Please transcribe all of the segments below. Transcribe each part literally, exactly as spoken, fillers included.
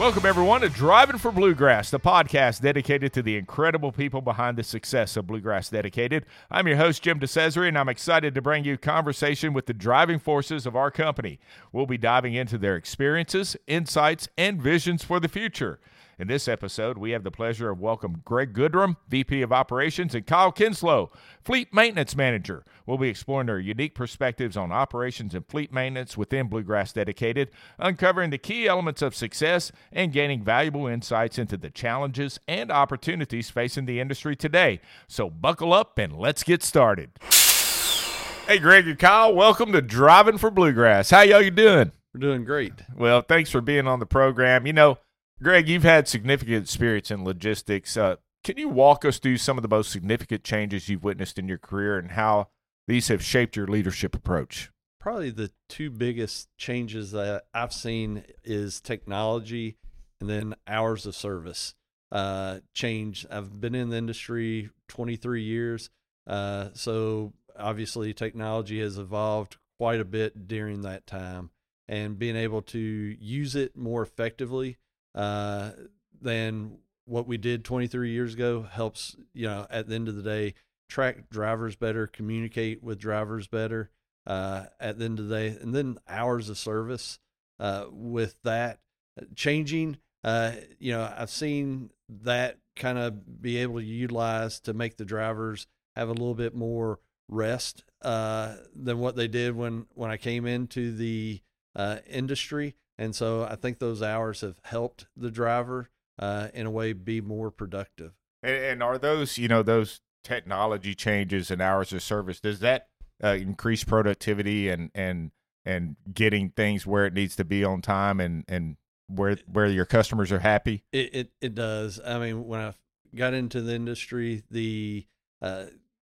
Welcome, everyone, to Driving for Bluegrass, the podcast dedicated to the incredible people behind the success of Bluegrass Dedicated. I'm your host, Jim DeCesare, and I'm excited to bring you conversation with the driving forces of our company. We'll be diving into their experiences, insights, and visions for the future. In this episode, we have the pleasure of welcoming Greg Goodrum, V P of Operations, and Kyle Kinslow, Fleet Maintenance Manager. We'll be exploring their unique perspectives on operations and fleet maintenance within Bluegrass Dedicated, uncovering the key elements of success, and gaining valuable insights into the challenges and opportunities facing the industry today. So buckle up and let's get started. Hey, Greg and Kyle, welcome to Driving for Bluegrass. How y'all you doing? We're doing great. Well, thanks for being on the program. You know, Greg, you've had significant experience in logistics. Uh, can you walk us through some of the most significant changes you've witnessed in your career and how these have shaped your leadership approach? Probably the two biggest changes that I've seen is technology and then hours of service uh, change. I've been in the industry twenty-three years, uh, so obviously technology has evolved quite a bit during that time, and being able to use it more effectively uh, than what we did twenty-three years ago helps, you know, at the end of the day, track drivers better, communicate with drivers better uh, at the end of the day. And then hours of service uh, with that changing, uh, you know, I've seen that kind of be able to utilize to make the drivers have a little bit more rest uh, than what they did when, when I came into the uh, industry. And so I think those hours have helped the driver uh, in a way be more productive. And, and are those, you know, those technology changes and hours of service, does that uh, increase productivity and, and, and getting things where it needs to be on time and, and where, where your customers are happy? It, it, it does. I mean, when I got into the industry, the, uh,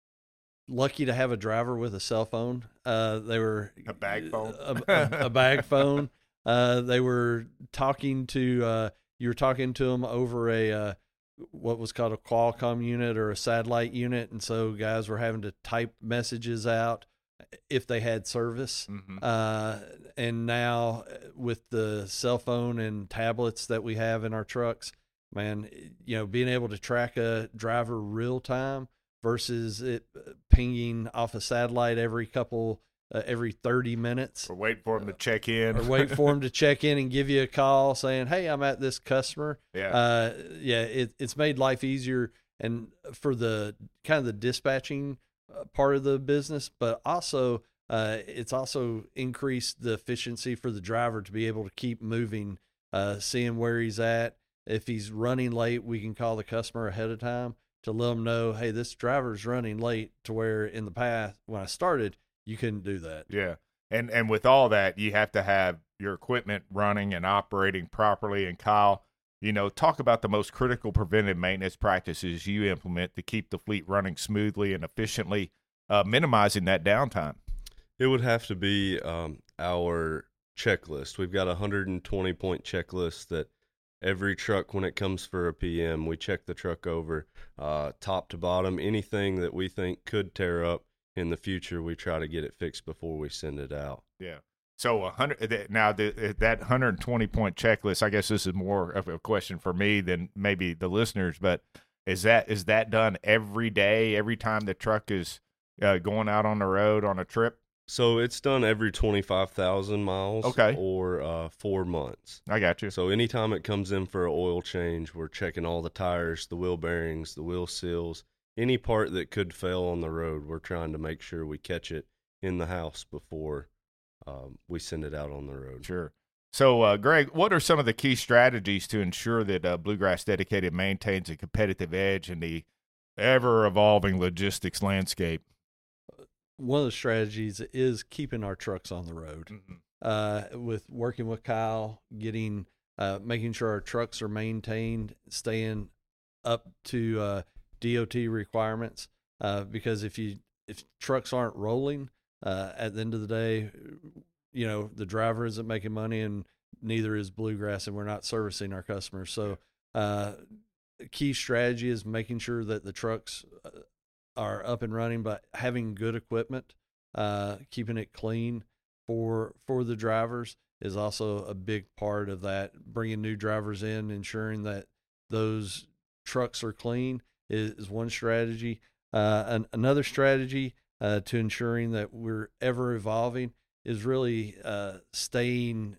lucky to have a driver with a cell phone. Uh, they were a bag phone, a, a, a bag phone. Uh, they were talking to, uh, you were talking to them over a, uh, what was called a Qualcomm unit or a satellite unit. And so guys were having to type messages out if they had service. Mm-hmm. Uh, and now with the cell phone and tablets that we have in our trucks, man, you know, being able to track a driver real time versus it pinging off a satellite every couple Uh, every thirty minutes. Or wait for them to check in. Or wait for them to check in and give you a call saying, hey, I'm at this customer. Yeah. Uh, yeah, it, it's made life easier and for the kind of the dispatching part of the business, but also uh, it's also increased the efficiency for the driver to be able to keep moving, uh, seeing where he's at. If he's running late, we can call the customer ahead of time to let them know, hey, this driver's running late, to where in the past when I started, you couldn't do that. Yeah. And and with all that, you have to have your equipment running and operating properly. And Kyle, you know, talk about the most critical preventive maintenance practices you implement to keep the fleet running smoothly and efficiently, uh, minimizing that downtime. It would have to be um, our checklist. We've got a one hundred twenty point checklist that every truck, when it comes for a P M, we check the truck over uh, top to bottom. Anything that we think could tear up in the future, we try to get it fixed before we send it out. Yeah. So a hundred now the, that one hundred twenty point checklist, I guess this is more of a question for me than maybe the listeners, but is that is that done every day, every time the truck is uh, going out on the road on a trip? So it's done every twenty-five thousand miles, okay, or uh, four months. I got you. So anytime it comes in for an oil change, we're checking all the tires, the wheel bearings, the wheel seals. Any part that could fail on the road, we're trying to make sure we catch it in the house before um, we send it out on the road. Sure. So, uh, Greg, what are some of the key strategies to ensure that uh, Bluegrass Dedicated maintains a competitive edge in the ever-evolving logistics landscape? One of the strategies is keeping our trucks on the road. Mm-hmm. Uh, with working with Kyle, getting, uh, making sure our trucks are maintained, staying up to uh, D O T requirements, uh, because if you if trucks aren't rolling, uh, at the end of the day, you know, the driver isn't making money and neither is Bluegrass, and we're not servicing our customers. So uh, key strategy is making sure that the trucks are up and running, but having good equipment, uh, keeping it clean for for the drivers, is also a big part of that. Bringing new drivers in, ensuring that those trucks are clean is, is one strategy. Uh, an, another strategy uh, to ensuring that we're ever evolving is really uh, staying,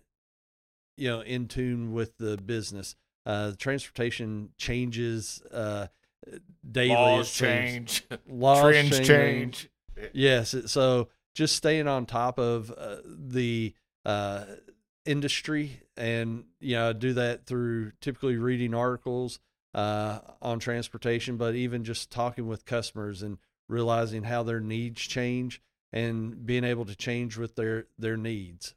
you know, in tune with the business. Uh, transportation changes uh, daily. Laws change, Laws trends change. change. Yes, so just staying on top of uh, the uh, industry, and you know, do that through typically reading articles uh, on transportation, but even just talking with customers and realizing how their needs change and being able to change with their their needs.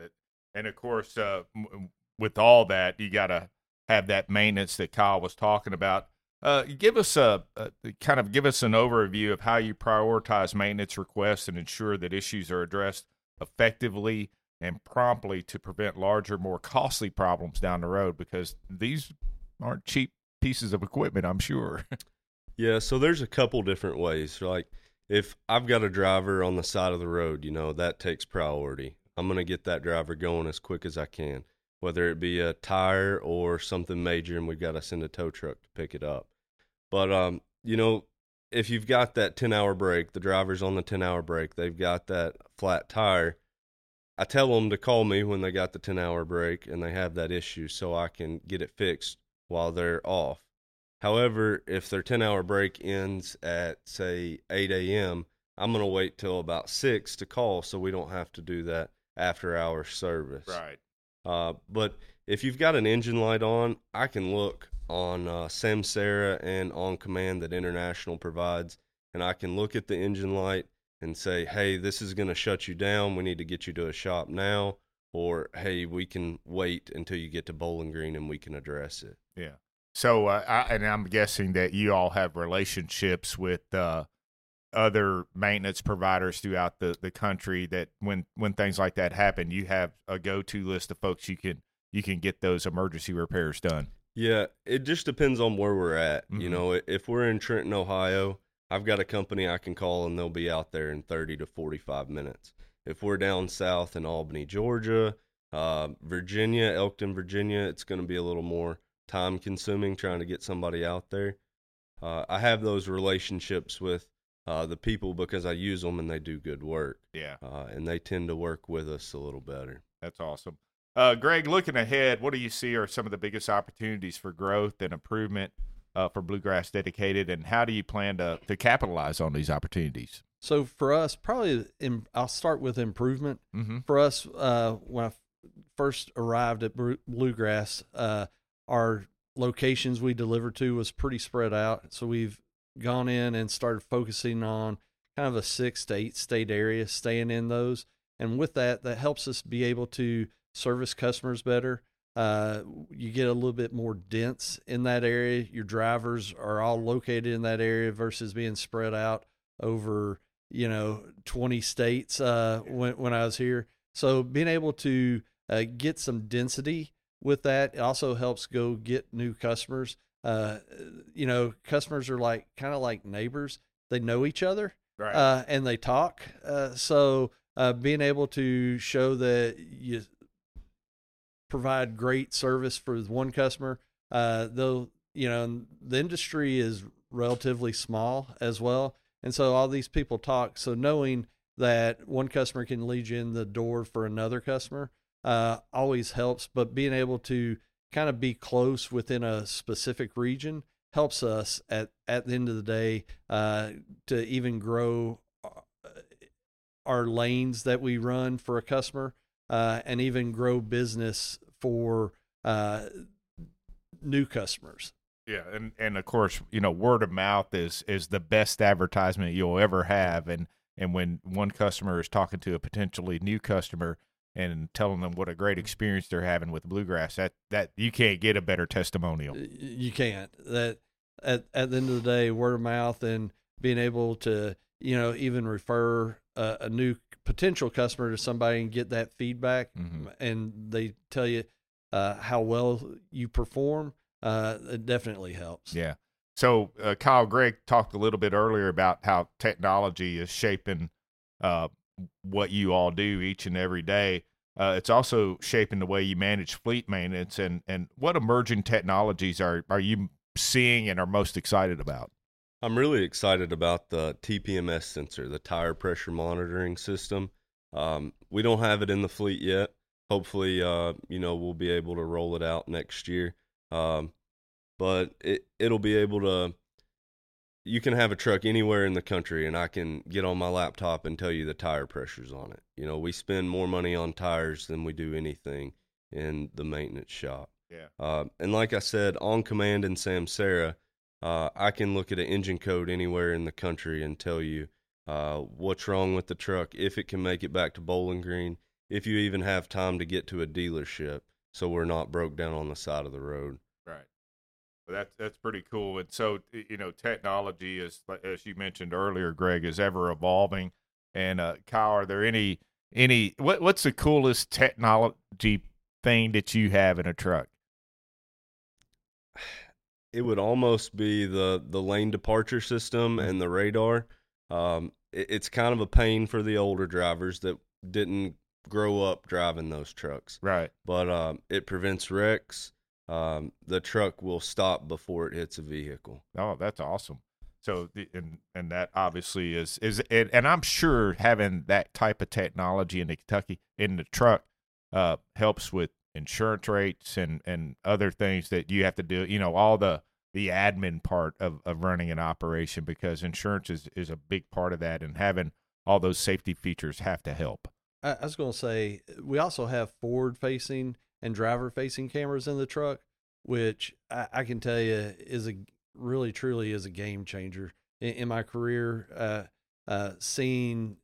And of course, uh, with all that, you got to have that maintenance that Kyle was talking about. Uh, give us a, a kind of give us an overview of how you prioritize maintenance requests and ensure that issues are addressed effectively and promptly to prevent larger, more costly problems down the road, because these aren't cheap pieces of equipment, I'm sure. Yeah, so there's a couple different ways. Like if I've got a driver on the side of the road, you know, that takes priority. I'm going to get that driver going as quick as I can, whether it be a tire or something major and we've got to send a tow truck to pick it up. But, um, you know, if you've got that ten-hour break, the driver's on the ten-hour break, they've got that flat tire, I tell them to call me when they got the ten-hour break and they have that issue so I can get it fixed while they're off. However, if their ten-hour break ends at, say, eight a.m., I'm going to wait till about six to call so we don't have to do that after-hour service. Right. Uh, but if you've got an engine light on, I can look on uh, Samsara and On Command that International provides, and I can look at the engine light and say, hey, this is going to shut you down. We need to get you to a shop now. Or, hey, we can wait until you get to Bowling Green and we can address it. Yeah. So, uh, I, and I'm guessing that you all have relationships with uh, other maintenance providers throughout the, the country that when, when things like that happen, you have a go-to list of folks you can you can get those emergency repairs done. Yeah, it just depends on where we're at. Mm-hmm. You know, if we're in Trenton, Ohio, I've got a company I can call and they'll be out there in thirty to forty-five minutes. If we're down south in Albany, Georgia, uh, Virginia, Elkton, Virginia, it's going to be a little more time consuming trying to get somebody out there. Uh, I have those relationships with uh, the people because I use them and they do good work. Yeah. Uh, and they tend to work with us a little better. That's awesome. Uh, Greg, looking ahead, what do you see are some of the biggest opportunities for growth and improvement uh, for Bluegrass Dedicated, and how do you plan to, to capitalize on these opportunities? So for us, probably in, I'll start with improvement. Mm-hmm. For us, uh, when I f- first arrived at Bluegrass, uh, our locations we delivered to was pretty spread out. So we've gone in and started focusing on kind of a six to eight state area, staying in those. And with that, that helps us be able to service customers better. Uh, you get a little bit more dense in that area. Your drivers are all located in that area versus being spread out over, you know, twenty states uh, when, when I was here. So being able to uh, get some density with that, it also helps go get new customers. Uh, you know, customers are like kind of like neighbors. They know each other, Right. uh, and they talk. Uh, so uh, being able to show that you provide great service for one customer, uh, though, you know, the industry is relatively small as well. And so all these people talk. So knowing that one customer can lead you in the door for another customer uh, always helps. But being able to kind of be close within a specific region helps us at, at the end of the day uh, to even grow our lanes that we run for a customer uh, and even grow business for uh, new customers. Yeah, and, and of course, you know, word of mouth is is the best advertisement you'll ever have. And, and when one customer is talking to a potentially new customer and telling them what a great experience they're having with Bluegrass, that, that you can't get a better testimonial. You can't. That at at the end of the day, word of mouth and being able to, you know, even refer a, a new potential customer to somebody and get that feedback, mm-hmm. and they tell you uh, how well you perform. Uh, it definitely helps. Yeah. So, uh, Kyle, Greg talked a little bit earlier about how technology is shaping uh, what you all do each and every day. uh, it's also shaping the way you manage fleet maintenance. And, and what emerging technologies are, are you seeing and are most excited about? I'm really excited about the T P M S sensor, the tire pressure monitoring system. Um, we don't have it in the fleet yet. Hopefully, uh, you know, we'll be able to roll it out next year. Um, but it, it'll be able to, you can have a truck anywhere in the country and I can get on my laptop and tell you the tire pressures on it. You know, we spend more money on tires than we do anything in the maintenance shop. Yeah. Uh, and like I said, on command in Samsara, uh, I can look at an engine code anywhere in the country and tell you uh, what's wrong with the truck, if it can make it back to Bowling Green, if you even have time to get to a dealership so we're not broke down on the side of the road. Right. Well, that's, that's pretty cool. And so, you know, technology is, as you mentioned earlier, Greg, is ever evolving. And uh, Kyle, are there any, any, what, what's the coolest technology thing that you have in a truck? It would almost be the, the lane departure system and the radar. Um, it, it's kind of a pain for the older drivers that didn't grow up driving those trucks. Right. But um, it prevents wrecks. Um, the truck will stop before it hits a vehicle. Oh, that's awesome. So, and and that obviously is is and, and I'm sure having that type of technology in the Kentucky in the truck uh, helps with insurance rates and, and other things that you have to do. You know, all the the admin part of, of running an operation, because insurance is, is a big part of that, and having all those safety features have to help. I, I was going to say, we also have forward facing and driver facing cameras in the truck, which I, I can tell you is a really truly is a game changer in, in my career. Uh, uh, seeing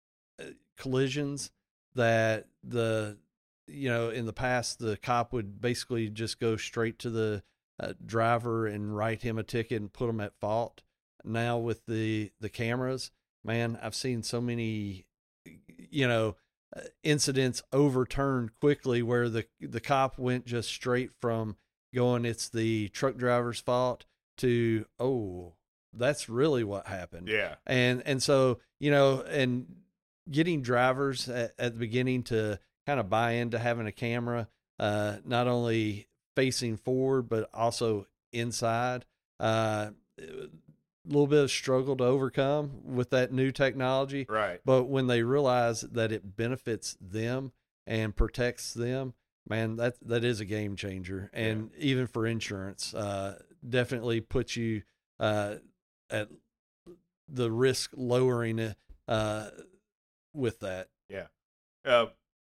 collisions that the, you know, in the past, the cop would basically just go straight to the uh, driver and write him a ticket and put him at fault. Now with the, the cameras, man, I've seen so many, you know, uh, incidents overturned quickly where the, the cop went just straight from going, it's the truck driver's fault, to, oh, that's really what happened. Yeah. And, and so, you know, and getting drivers at, at the beginning to kind of buy into having a camera, uh, not only facing forward, but also inside, uh, a little bit of struggle to overcome with that new technology. Right. But when they realize that it benefits them and protects them, man, that, that is a game changer. And yeah. even for insurance, uh, definitely puts you, uh, at the risk lowering, uh, with that. Yeah. Uh,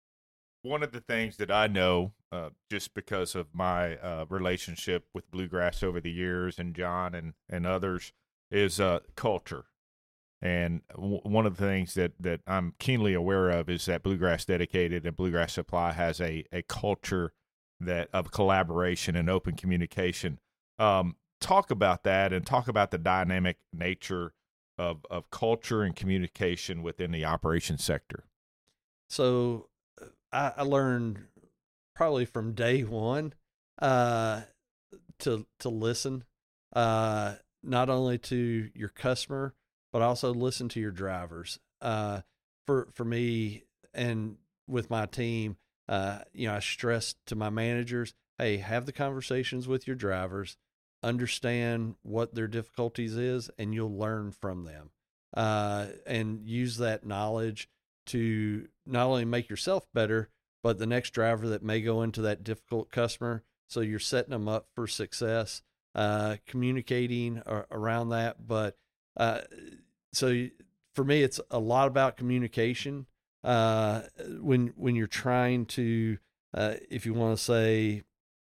one of the things that I know, uh, just because of my uh, relationship with Bluegrass over the years, and John and, and others, is uh, culture. And w- one of the things that, that I'm keenly aware of is that Bluegrass Dedicated and Bluegrass Supply has a, a culture that of collaboration and open communication. Um, talk about that, and talk about the dynamic nature of, of culture and communication within the operations sector. So I, I learned probably from day one uh, to to listen, uh, not only to your customer, but also listen to your drivers. Uh, for for me and with my team, uh, you know, I stress to my managers, hey, have the conversations with your drivers, understand what their difficulties is, and you'll learn from them. Uh, and use that knowledge to not only make yourself better, but the next driver that may go into that difficult customer. So you're setting them up for success, uh, communicating ar- around that. But, uh, so for me, it's a lot about communication. Uh, when, when you're trying to, uh, if you want to say,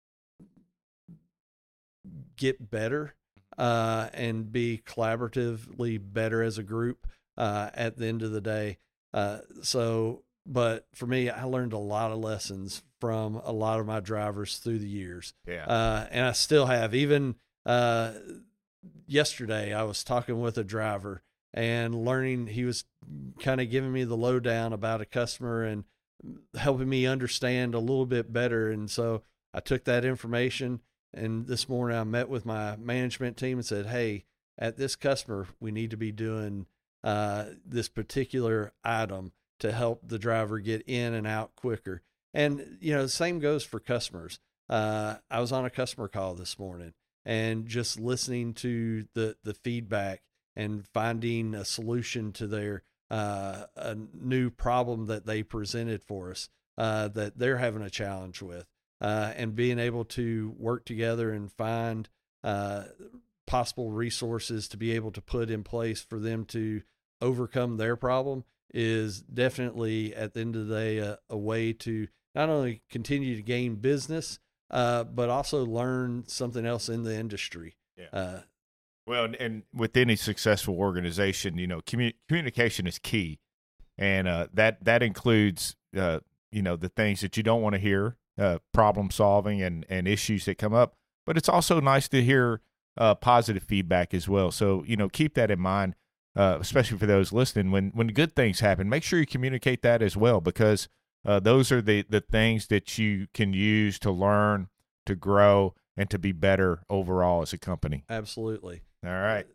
get better, uh, and be collaboratively better as a group, uh, at the end of the day. Uh, so, but for me, I learned a lot of lessons from a lot of my drivers through the years. Yeah. Uh, and I still have. Even uh, yesterday, I was talking with a driver and learning, he was kind of giving me the lowdown about a customer and helping me understand a little bit better. And so I took that information, and this morning I met with my management team and said, hey, at this customer, we need to be doing uh, this particular item. to help the driver get in and out quicker. And, you know, the same goes for customers. Uh, I was on a customer call this morning and just listening to the, the feedback and finding a solution to their uh, a new problem that they presented for us uh, that they're having a challenge with, uh, and being able to work together and find uh, possible resources to be able to put in place for them to overcome their problem is definitely, at the end of the day, a, a way to not only continue to gain business, uh, but also learn something else in the industry. Yeah. Uh, well, and, and with any successful organization, you know, commu- communication is key. And uh, that, that includes, uh, you know, the things that you don't want to hear, uh, problem solving and, and issues that come up. But it's also nice to hear uh, positive feedback as well. So, you know, keep that in mind, uh, especially for those listening. When when good things happen, make sure you communicate that as well, because uh, those are the, the things that you can use to learn, to grow, and to be better overall as a company. Absolutely. All right.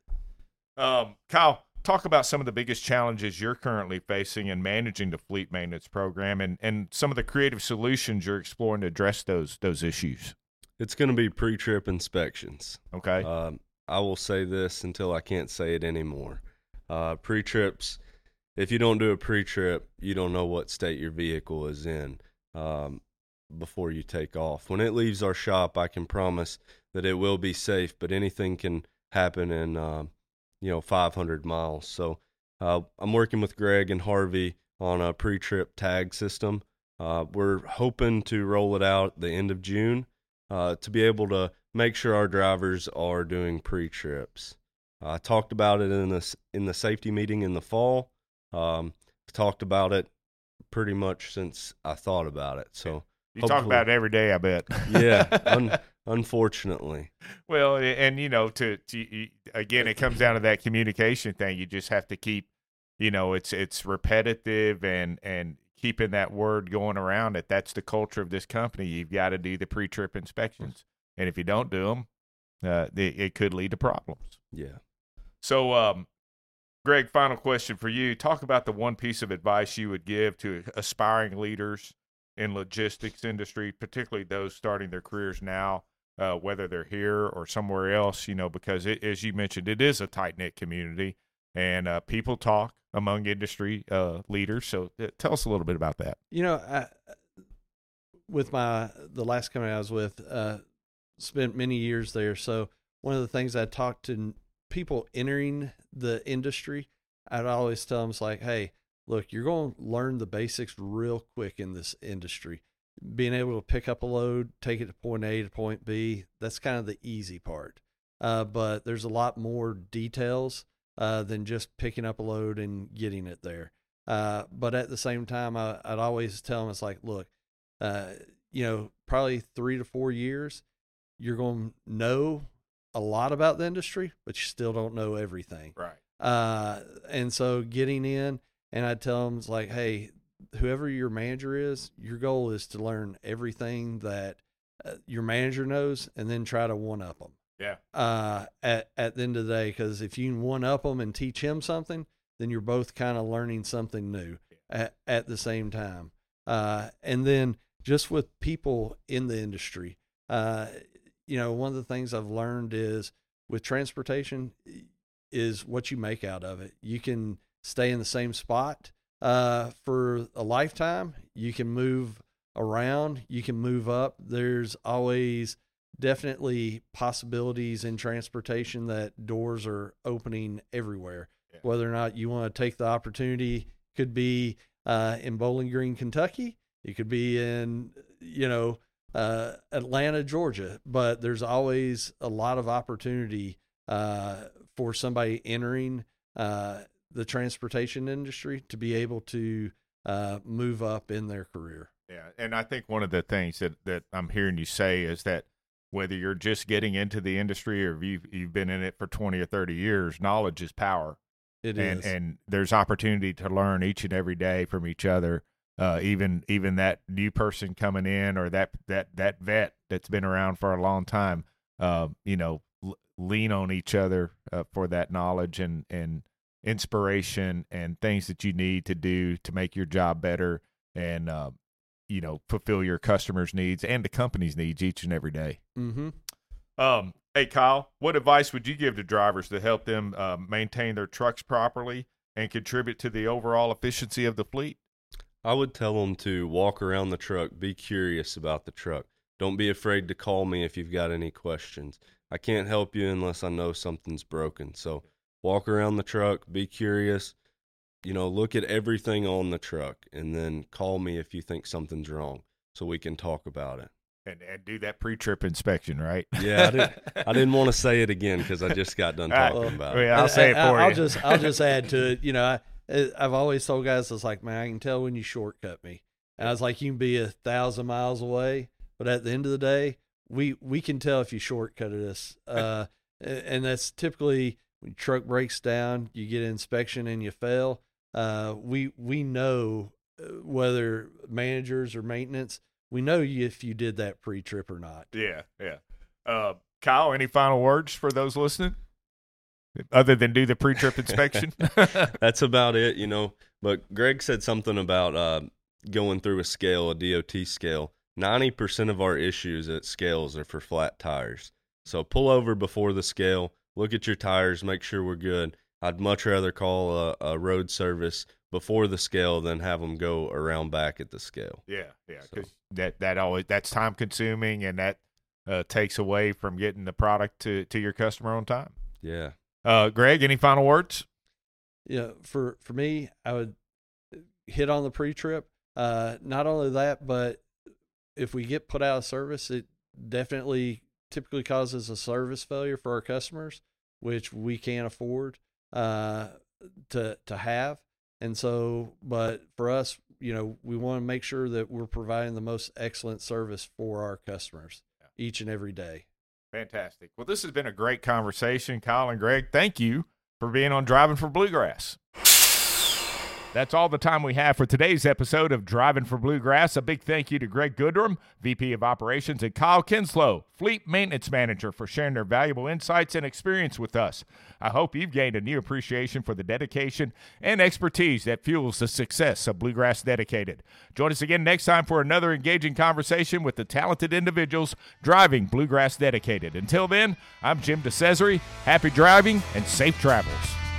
Um, Kyle, talk about some of the biggest challenges you're currently facing in managing the fleet maintenance program, and, and some of the creative solutions you're exploring to address those those issues. It's going to be pre-trip inspections. Okay. Um, I will say this until I can't say it anymore. Uh, pre-trips, if you don't do a pre-trip, you don't know what state your vehicle is in um, before you take off. When it leaves our shop, I can promise that it will be safe, but anything can happen in, uh, you know, five hundred miles. So uh, I'm working with Greg and Harvey on a pre-trip tag system. Uh, we're hoping to roll it out at the end of June. Uh, to be able to make sure our drivers are doing pre-trips. I uh, talked about it in the, in the safety meeting in the fall. Um, talked about it pretty much since I thought about it. So you talk about it every day, I bet. Yeah, un, unfortunately. Well, and, you know, to, to again, it comes down to that communication thing. You just have to keep, you know, it's it's repetitive and, and keeping that word going around it. That's the culture of this company. You've got to do the pre-trip inspections. And if you don't do them, uh, it, it could lead to problems. Yeah. So, um, Greg, final question for you. Talk about the one piece of advice you would give to aspiring leaders in logistics industry, particularly those starting their careers now, uh, whether they're here or somewhere else, you know, because it, as you mentioned, it is a tight-knit community, and uh, people talk among industry uh, leaders. So uh, tell us a little bit about that. You know, I, with my the last company I was with, uh, spent many years there. So one of the things I talked to people entering the industry, I'd always tell them, it's like, hey, look, you're going to learn the basics real quick in this industry. Being able to pick up a load, take it to point A to point B, that's kind of the easy part. Uh, but there's a lot more details uh, than just picking up a load and getting it there. Uh, but at the same time, I, I'd always tell them, it's like, look, uh, you know, probably three to four years, you're going to know a lot about the industry, but you still don't know everything. Right. Uh, and so getting in, and I'd tell them, it's like, hey, whoever your manager is, your goal is to learn everything that uh, your manager knows, and then try to one up them. Yeah. Uh, at, at the end of the day, because if you can one up them and teach him something, then you're both kind of learning something new at, at the same time. Uh, and then just with people in the industry, uh, you know, one of the things I've learned is with transportation is what you make out of it. You can stay in the same spot uh, for a lifetime. You can move around. You can move up. There's always definitely possibilities in transportation that doors are opening everywhere. Yeah. Whether or not you want to take the opportunity, could be uh, in Bowling Green, Kentucky. It could be in, you know, uh, Atlanta, Georgia. But there's always a lot of opportunity uh, for somebody entering uh, the transportation industry to be able to uh, move up in their career. Yeah, and I think one of the things that, that I'm hearing you say is that whether you're just getting into the industry or if you've, you've been in it for twenty or thirty years, knowledge is power. It and, is. And there's opportunity to learn each and every day from each other. Uh, even even that new person coming in, or that that that vet that's been around for a long time, uh, you know, l- lean on each other uh, for that knowledge and and inspiration and things that you need to do to make your job better and, uh, you know, fulfill your customers' needs and the company's needs each and every day. Mm-hmm. Um, hey, Kyle, what advice would you give to drivers to help them uh, maintain their trucks properly and contribute to the overall efficiency of the fleet? I would tell them to walk around the truck, be curious about the truck. Don't be afraid to call me if you've got any questions. I can't help you unless I know something's broken. So walk around the truck, be curious, you know, look at everything on the truck, and then call me if you think something's wrong so we can talk about it. And, and do that pre-trip inspection, right? Yeah, I didn't, I didn't want to say it again because I just got done talking right. about well, it. yeah, I'll say it for I'll you. just I'll just add to it. You know, I I've always told guys, it's like, man, I can tell when you shortcut me. And I was like, you can be a thousand miles away, but at the end of the day, we we can tell if you shortcutted us. Uh, and that's typically when your truck breaks down, you get an inspection and you fail. Uh, we we know whether managers or maintenance, we know you if you did that pre-trip or not. Yeah, yeah. Uh, Kyle, any final words for those listening? Other than do the pre-trip inspection? That's about it, you know. But Greg said something about uh, going through a scale, a D O T scale. ninety percent of our issues at scales are for flat tires. So pull over before the scale, look at your tires, make sure we're good. I'd much rather call a, a road service before the scale than have them go around back at the scale. Yeah, yeah, because So. that, that always that's time consuming, and that uh, takes away from getting the product to, to your customer on time. Yeah. Uh, Greg, any final words? Yeah, for for me, I would hit on the pre-trip. Uh, not only that, but if we get put out of service, it definitely typically causes a service failure for our customers, which we can't afford uh, to to have. And so, but for us, you know, we want to make sure that we're providing the most excellent service for our customers each and every day. Fantastic. Well, this has been a great conversation, Kyle and Greg. Thank you for being on Driving for Bluegrass. That's all the time we have for today's episode of Driving for Bluegrass. A big thank you to Greg Goodrum, V P of Operations, and Kyle Kinslow, Fleet Maintenance Manager, for sharing their valuable insights and experience with us. I hope you've gained a new appreciation for the dedication and expertise that fuels the success of Bluegrass Dedicated. Join us again next time for another engaging conversation with the talented individuals driving Bluegrass Dedicated. Until then, I'm Jim DeCesare. Happy driving and safe travels.